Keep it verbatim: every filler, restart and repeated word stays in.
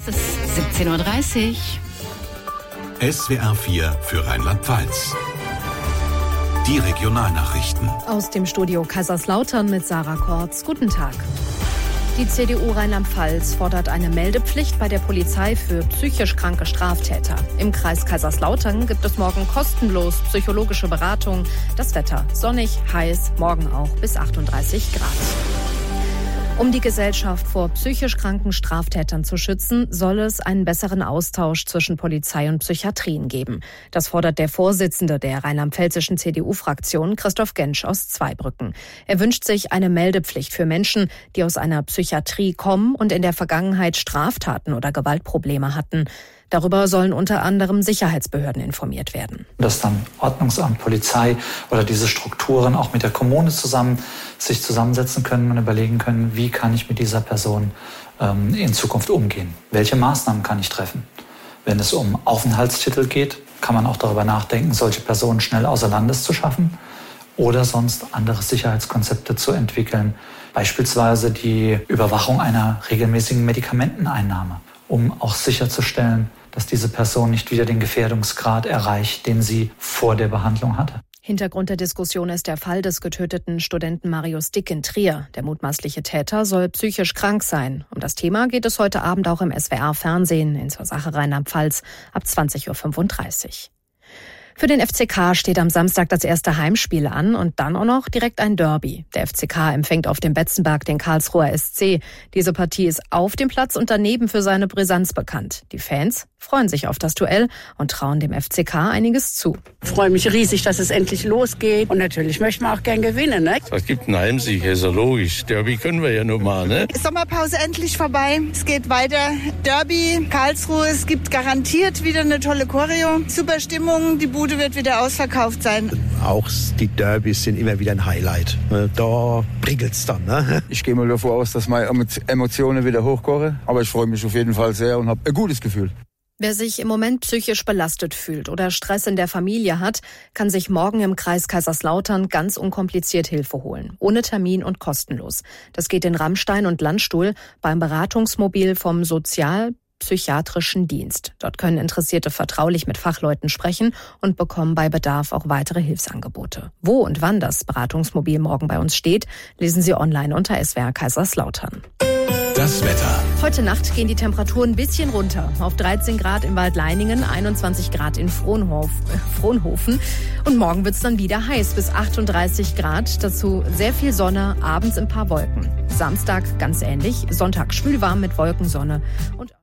Es ist siebzehn Uhr dreißig. S W R vier für Rheinland-Pfalz. Die Regionalnachrichten. Aus dem Studio Kaiserslautern mit Sarah Kortz. Guten Tag. Die C D U Rheinland-Pfalz fordert eine Meldepflicht bei der Polizei für psychisch kranke Straftäter. Im Kreis Kaiserslautern gibt es morgen kostenlos psychologische Beratung. Das Wetter sonnig, heiß, morgen auch bis achtunddreißig Grad. Um die Gesellschaft vor psychisch kranken Straftätern zu schützen, soll es einen besseren Austausch zwischen Polizei und Psychiatrien geben. Das fordert der Vorsitzende der rheinland-pfälzischen C D U-Fraktion, Christoph Gensch aus Zweibrücken. Er wünscht sich eine Meldepflicht für Menschen, die aus einer Psychiatrie kommen und in der Vergangenheit Straftaten oder Gewaltprobleme hatten. Darüber sollen unter anderem Sicherheitsbehörden informiert werden. Dass dann Ordnungsamt, Polizei oder diese Strukturen auch mit der Kommune zusammen sich zusammensetzen können und überlegen können, wie kann ich mit dieser Person ähm, in Zukunft umgehen? Welche Maßnahmen kann ich treffen? Wenn es um Aufenthaltstitel geht, kann man auch darüber nachdenken, solche Personen schnell außer Landes zu schaffen oder sonst andere Sicherheitskonzepte zu entwickeln. Beispielsweise die Überwachung einer regelmäßigen Medikamenteneinnahme, um auch sicherzustellen, dass diese Person nicht wieder den Gefährdungsgrad erreicht, den sie vor der Behandlung hatte. Hintergrund der Diskussion ist der Fall des getöteten Studenten Marius Dick in Trier. Der mutmaßliche Täter soll psychisch krank sein. Um das Thema geht es heute Abend auch im S W R-Fernsehen in Zur Sache Rheinland-Pfalz ab zwanzig Uhr fünfunddreißig. Für den F C K steht am Samstag das erste Heimspiel an und dann auch noch direkt ein Derby. Der F C K empfängt auf dem Betzenberg den Karlsruher S C. Diese Partie ist auf dem Platz und daneben für seine Brisanz bekannt. Die Fans freuen sich auf das Duell und trauen dem F C K einiges zu. Ich freue mich riesig, dass es endlich losgeht. Und natürlich möchten wir auch gern gewinnen, ne? Es gibt einen Heimsieg, ist ja logisch. Derby können wir ja nun mal, ne? Sommerpause endlich vorbei. Es geht weiter. Derby, Karlsruhe. Es gibt garantiert wieder eine tolle Choreo. Super Stimmung. Die Bude wird wieder ausverkauft sein. Auch die Derbys sind immer wieder ein Highlight. Da prickelt's dann, ne? Ich gehe mal davon aus, dass meine Emotionen wieder hochkochen. Aber ich freue mich auf jeden Fall sehr und habe ein gutes Gefühl. Wer sich im Moment psychisch belastet fühlt oder Stress in der Familie hat, kann sich morgen im Kreis Kaiserslautern ganz unkompliziert Hilfe holen. Ohne Termin und kostenlos. Das geht in Rammstein und Landstuhl beim Beratungsmobil vom Sozialpsychiatrischen Dienst. Dort können Interessierte vertraulich mit Fachleuten sprechen und bekommen bei Bedarf auch weitere Hilfsangebote. Wo und wann das Beratungsmobil morgen bei uns steht, lesen Sie online unter S W R Kaiserslautern. Das Wetter. Heute Nacht gehen die Temperaturen ein bisschen runter. Auf dreizehn Grad in Waldleiningen, einundzwanzig Grad in Frohnhof, äh, Frohnhofen. Und morgen wird's dann wieder heiß, bis achtunddreißig Grad. Dazu sehr viel Sonne, abends ein paar Wolken. Samstag ganz ähnlich, Sonntag schwül warm mit Wolkensonne. Und